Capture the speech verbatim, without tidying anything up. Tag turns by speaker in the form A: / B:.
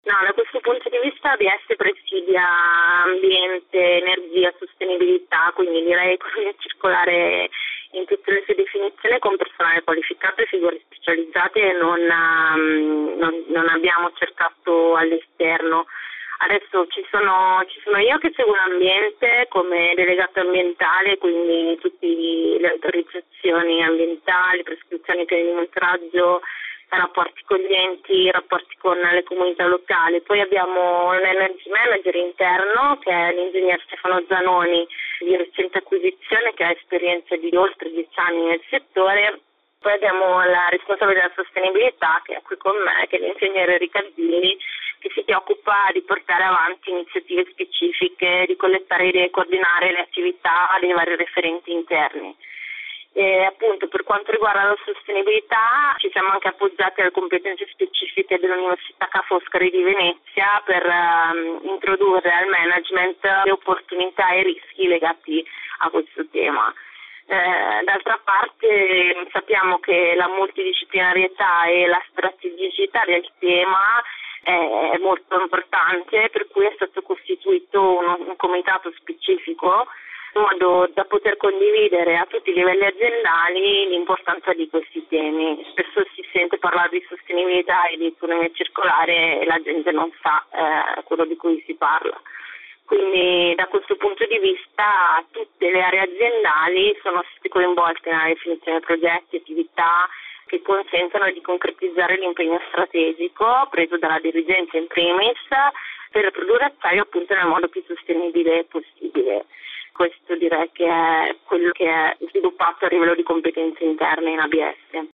A: No, da questo punto di vista A B S presidia ambiente, energia, sostenibilità, quindi direi economia circolare in tutte le sue definizioni con personale qualificato e figure specializzate non, um, non, non abbiamo cercato all'esterno. Adesso ci sono, ci sono io che seguo l'ambiente come delegato ambientale, quindi tutte le autorizzazioni ambientali, prescrizioni per il monitoraggio, rapporti con gli enti, rapporti con le comunità locali. Poi abbiamo un energy manager interno che è l'ingegner Stefano Zanoni di recente acquisizione che ha esperienza di oltre dieci anni nel settore. Poi abbiamo la responsabile della sostenibilità che è qui con me, che è l'ingegnere Ricardini, che si occupa di portare avanti iniziative specifiche, di collettare idee e coordinare le attività dei vari referenti interni. E appunto per quanto riguarda la sostenibilità ci siamo anche appoggiati alle competenze specifiche dell'Università Ca' Foscari di Venezia per um, introdurre al management le opportunità e i rischi legati a questo tema. Eh, d'altra parte sappiamo che la multidisciplinarietà e la strategicità del tema è molto importante, per cui è stato costituito un, un comitato specifico in modo da poter condividere a tutti i livelli aziendali l'importanza di questi temi. Spesso si sente parlare di sostenibilità e di economia circolare e la gente non sa eh, quello di cui si parla. Quindi da questo punto di vista tutte le aree aziendali sono state coinvolte nella definizione di progetti, attività che consentono di concretizzare l'impegno strategico preso dalla dirigenza in primis per produrre acciaio appunto nel modo più sostenibile possibile. Questo direi che è quello che è sviluppato a livello di competenze interne in A B S.